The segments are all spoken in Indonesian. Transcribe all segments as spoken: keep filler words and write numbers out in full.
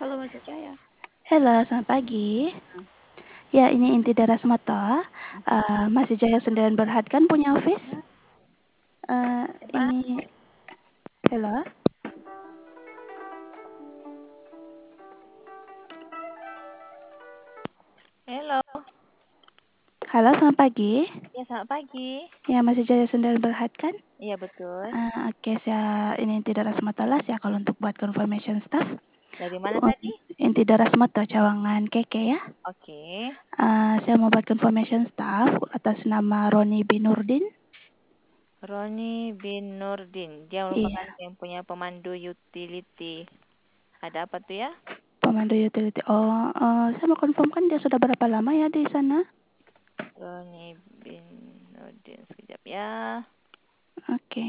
Halo Mas Jaya. Halo, selamat pagi. Ya, ini inti daerah Sumatera. Uh, Mas Jaya Sendirian Berhad kan punya office? Uh, ini, halo. Halo. Halo, selamat pagi. Ya, selamat pagi. Ya, Mas Jaya Sendirian Berhad kan? Iya, betul. Uh, Oke, okay, saya ini inti daerah Sumatera ya kalau untuk buat confirmation staff. Dari mana uh, tadi? Inti daerah Sumatera, Cawangan Keke ya. Oke. Okay. Uh, saya mau buat confirmation staff atas nama Roni Binurdin. Roni bin Nurdin. Dia merupakan Iya. yang punya pemandu utility. Ada apa tuh ya? Pemandu utility. Oh, uh, saya mau confirm kan dia sudah berapa lama ya di sana? Roni bin Nurdin. Sekejap ya. Oke. Okay.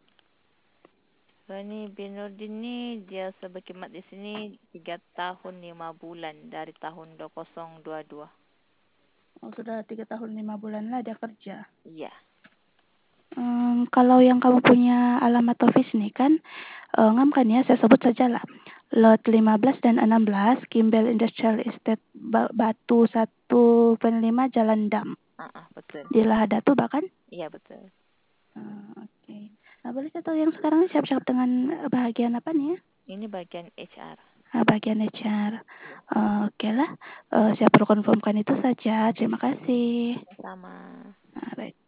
Roni bin Nurdin ni dia berkhidmat di sini tiga tahun lima bulan dari tahun dua ribu dua puluh dua. Oh, sudah tiga tahun lima bulan lah dia kerja. Iya. Hmm, kalau yang kamu punya alamat office nih kan, uh, ngam kan ya, saya sebut saja lah. Lot lima belas dan enam belas, Kimbel Industrial Estate Batu satu lima Jalan Dam. Ah, uh-uh, betul. Di Lahadatu bahkan? Iya, betul. Uh, Oke. Okay. Nah, boleh saya tahu yang sekarang siap-siap dengan bagian apa nih ya? Ini bagian H R. Nah, bagian H R. Uh, Oke okay lah, uh, saya perlu konfirmkan itu saja. Terima kasih. Sama. Nah, baik.